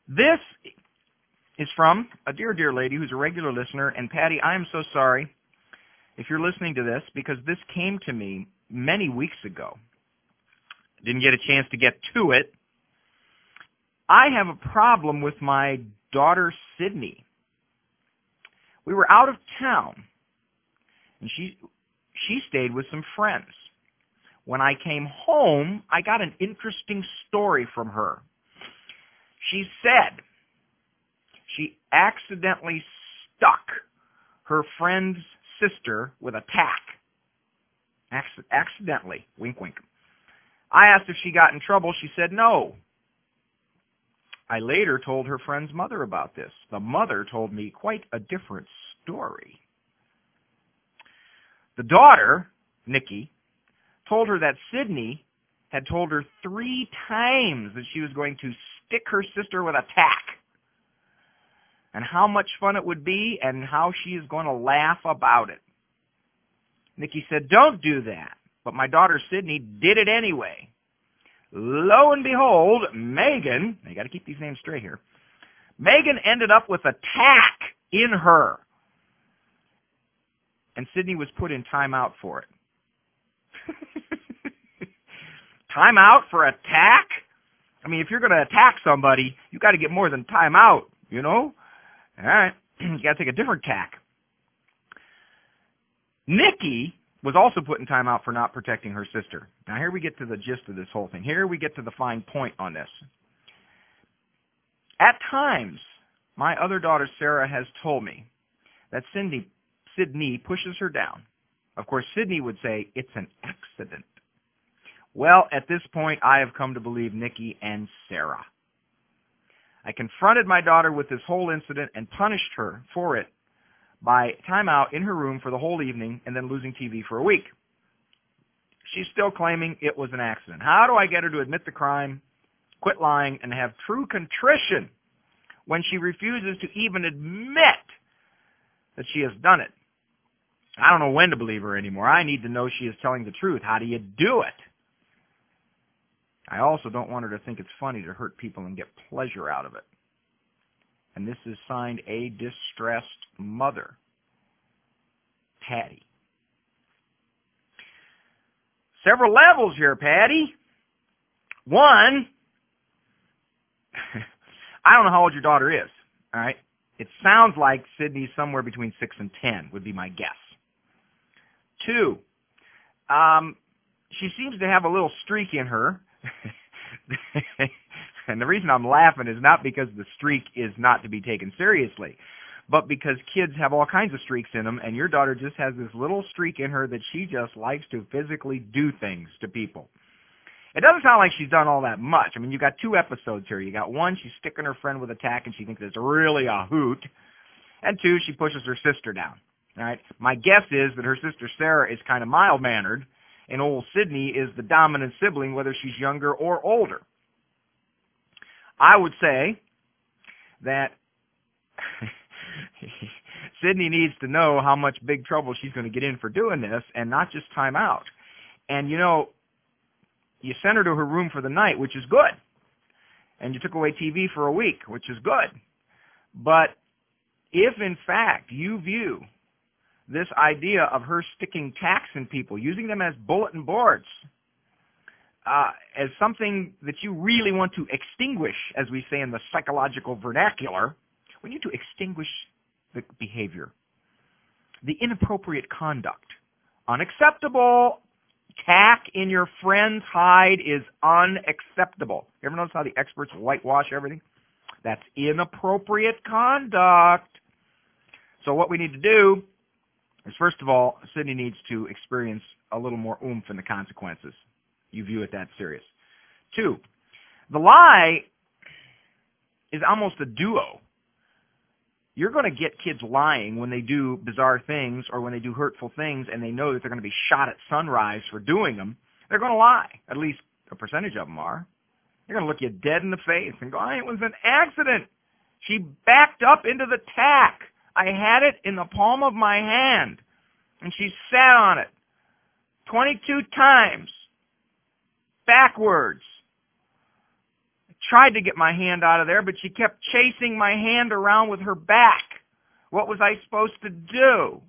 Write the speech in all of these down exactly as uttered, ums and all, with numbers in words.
This is from a dear, dear lady who's a regular listener. And Patty, I am so sorry if you're listening to this, because this came to me many weeks ago. Didn't get a chance to get to it. I have a problem with my daughter, Sydney. We were out of town, and she she stayed with some friends. When I came home, I got an interesting story from her. She said she accidentally stuck her friend's sister with a tack. Acc- accidentally. Wink, wink. I asked if she got in trouble. She said no. I later told her friend's mother about this. The mother told me quite a different story. The daughter, Nikki, told her that Sydney had told her three times that she was going to stick her sister with a tack, and how much fun it would be and how she is going to laugh about it. Nikki said, don't do that. But my daughter Sydney did it anyway. Lo and behold, Megan, I got to keep these names straight here, Megan ended up with a tack in her. And Sydney was put in timeout for it. Timeout for a tack? I mean, if you're going to attack somebody, you got to get more than timeout, you know? All right, you got to take a different tack. Nikki was also put in timeout for not protecting her sister. Now, here we get to the gist of this whole thing. Here we get to the fine point on this. At times, my other daughter, Sarah, has told me that Sydney, Sydney pushes her down. Of course, Sydney would say, it's an accident. Well, at this point, I have come to believe Nikki and Sarah. I confronted my daughter with this whole incident and punished her for it by timeout in her room for the whole evening and then losing T V for a week. She's still claiming it was an accident. How do I get her to admit the crime, quit lying, and have true contrition when she refuses to even admit that she has done it? I don't know when to believe her anymore. I need to know she is telling the truth. How do you do it? I also don't want her to think it's funny to hurt people and get pleasure out of it. And this is signed A Distressed Mother, Patty. Several levels here, Patty. One, I don't know how old your daughter is, all right? It sounds like Sydney's somewhere between six and ten would be my guess. Two, um, she seems to have a little streak in her. And the reason I'm laughing is not because the streak is not to be taken seriously, but because kids have all kinds of streaks in them, and your daughter just has this little streak in her that she just likes to physically do things to people. It doesn't sound like she's done all that much. I mean, you got two episodes here. You got one, she's sticking her friend with a tack, and she thinks it's really a hoot. And two, she pushes her sister down. All right. My guess is that her sister Sarah is kind of mild-mannered, and old Sydney is the dominant sibling, whether she's younger or older. I would say that Sydney needs to know how much big trouble she's going to get in for doing this and not just time out. And, you know, you sent her to her room for the night, which is good. And you took away T V for a week, which is good. But if, in fact, you view this idea of her sticking tacks in people, using them as bulletin boards, uh, as something that you really want to extinguish, as we say in the psychological vernacular, we need to extinguish the behavior, the inappropriate conduct. Unacceptable. Tack in your friend's hide is unacceptable. You ever notice how the experts whitewash everything? That's inappropriate conduct. So what we need to do is, first of all, Sydney needs to experience a little more oomph in the consequences. You view it that serious. Two, the lie is almost a duo. You're going to get kids lying when they do bizarre things or when they do hurtful things and they know that they're going to be shot at sunrise for doing them. They're going to lie. At least a percentage of them are. They're going to look you dead in the face and go, it was an accident. She backed up into the tack. I had it in the palm of my hand, and she sat on it twenty-two times backwards. tried to get my hand out of there, but she kept chasing my hand around with her back. What was I supposed to do?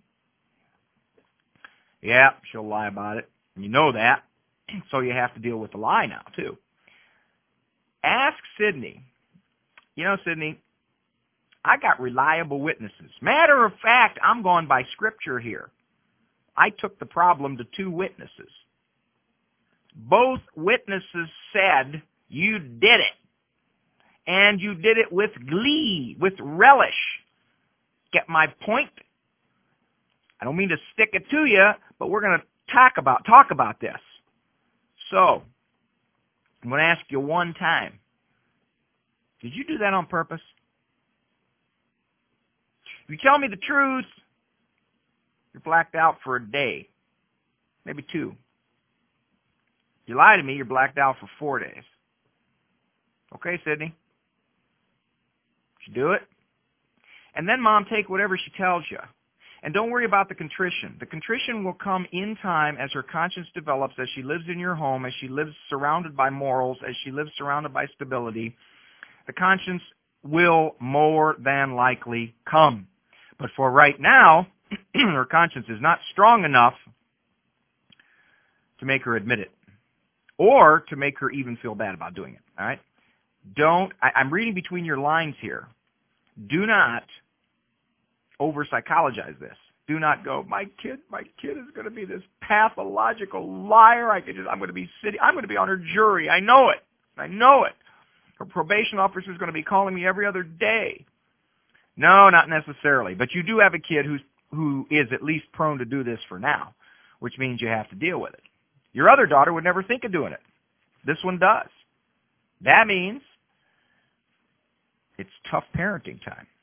Yeah, she'll lie about it. You know that. So you have to deal with the lie now, too. Ask Sydney. You know, Sydney, I got reliable witnesses. Matter of fact, I'm going by scripture here. I took the problem to two witnesses. Both witnesses said you did it. And you did it with glee, with relish. Get my point? I don't mean to stick it to you, but we're going to talk about talk about this. So, I'm going to ask you one time. Did you do that on purpose? If you tell me the truth, you're blacked out for a day, maybe two. If you lie to me, you're blacked out for four days. Okay, Sydney? Did you do it? And then, Mom, take whatever she tells you. And don't worry about the contrition. The contrition will come in time as her conscience develops, as she lives in your home, as she lives surrounded by morals, as she lives surrounded by stability. The conscience will more than likely come. But for right now, her conscience is not strong enough to make her admit it or to make her even feel bad about doing it. All right? Don't, I, I'm reading between your lines here. Do not over-psychologize this. Do not go, my kid, my kid is going to be this pathological liar. I could just, I'm going to be sitting, I'm going to be on her jury. I know it. I know it. Her probation officer is going to be calling me every other day. No, not necessarily. But you do have a kid who's who is at least prone to do this for now, which means you have to deal with it. Your other daughter would never think of doing it. This one does. That means it's tough parenting time.